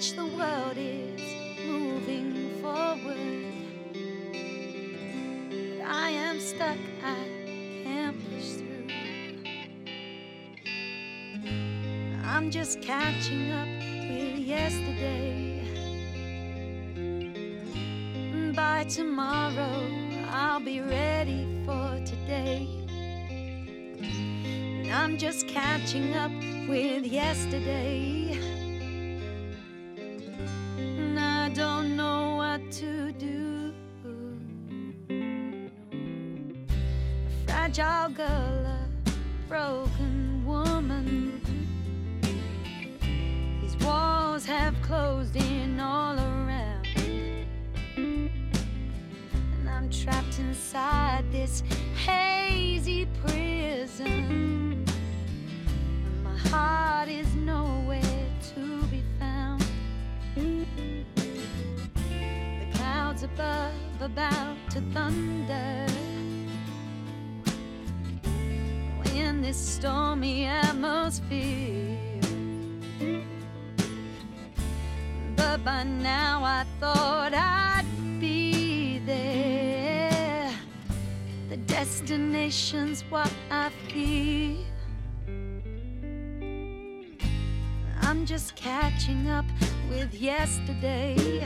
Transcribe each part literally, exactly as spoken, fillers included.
much the world is moving forward. But I am stuck, I can't push through. I'm just catching up with yesterday. By tomorrow, I'll be ready for today. And I'm just catching up with yesterday. And I don't know what to do. A fragile girl, a broken woman. These walls have closed in all around. And I'm trapped inside this hazy prison. My heart is nowhere to be found. The clouds above about to thunder in this stormy atmosphere. But by now I thought I'd be there. The destination's what I fear. I'm just catching up with yesterday.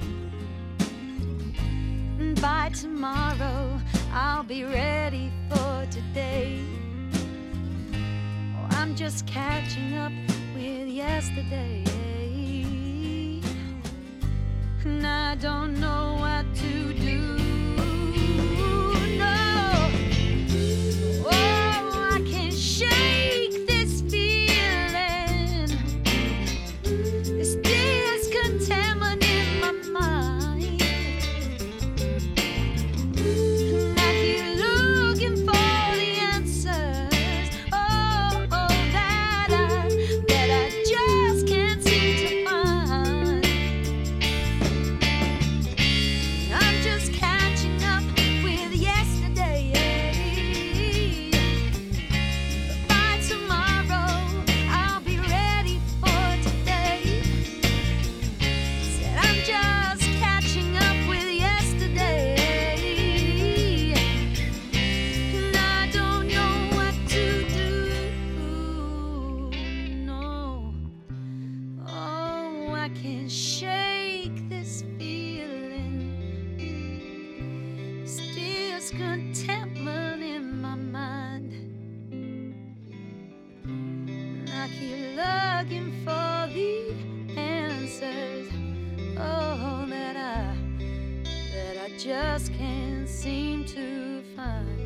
And by tomorrow, I'll be ready for today. Oh, I'm just catching up with yesterday. And I don't know what to do. I can't shake this feeling. Still contentment in my mind. And I keep looking for the answers. Oh, that I that I just can't seem to find.